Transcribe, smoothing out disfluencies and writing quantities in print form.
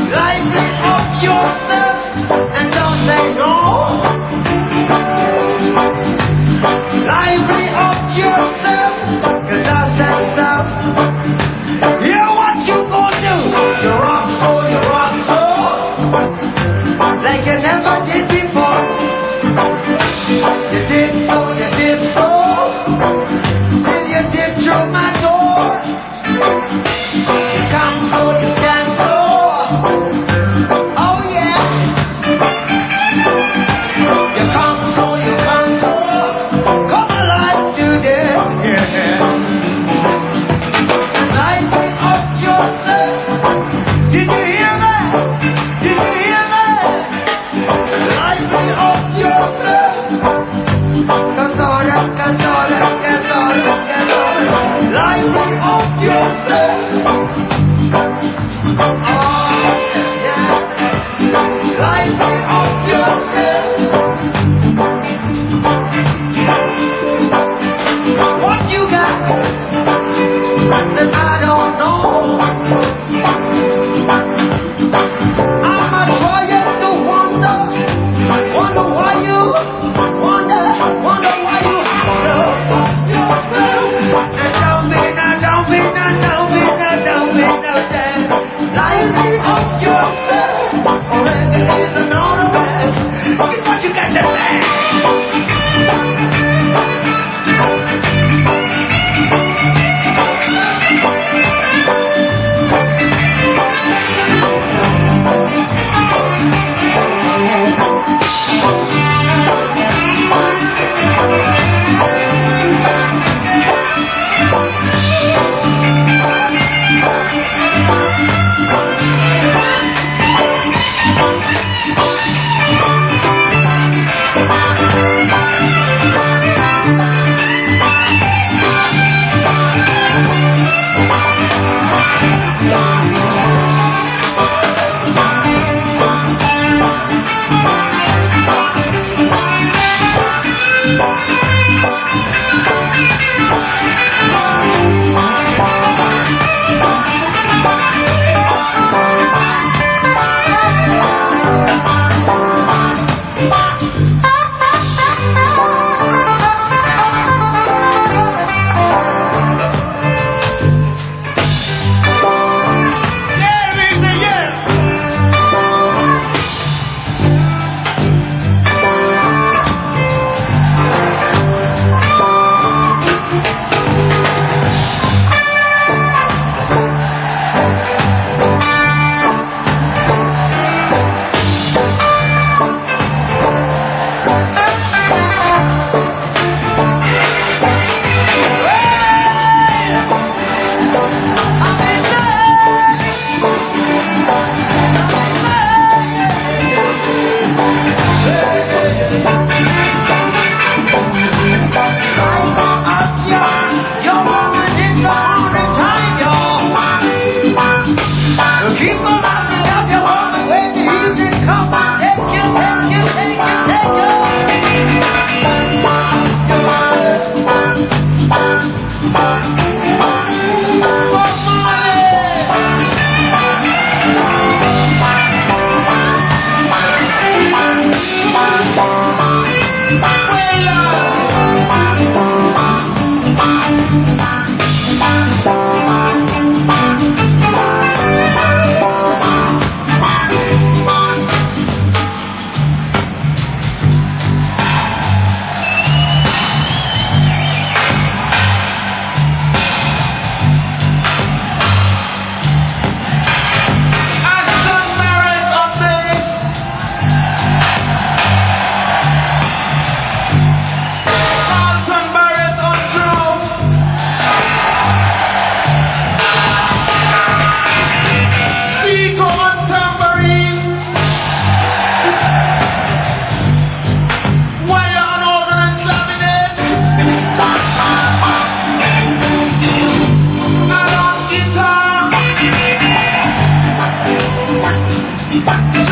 Lively up yourself and don't say no. Lively up yourself, 'cause I said so. Yeah, what you gonna do? You rock so, like you never did before. You did so, till you did through my door. You come so, you can so. Oh yeah. You come so, you come so. Come alive today. Yeah. Lively up yourself. Did you hear that? Did you hear that? Lively up yourself. Lively up yourself. Oh, yeah. Lively up yourself. What you got that I don't know? I'm trying to wonder why you wonder why you love yourself. And don't be no damn. Lively up yourself. Already is another best. Get what you got to say. Back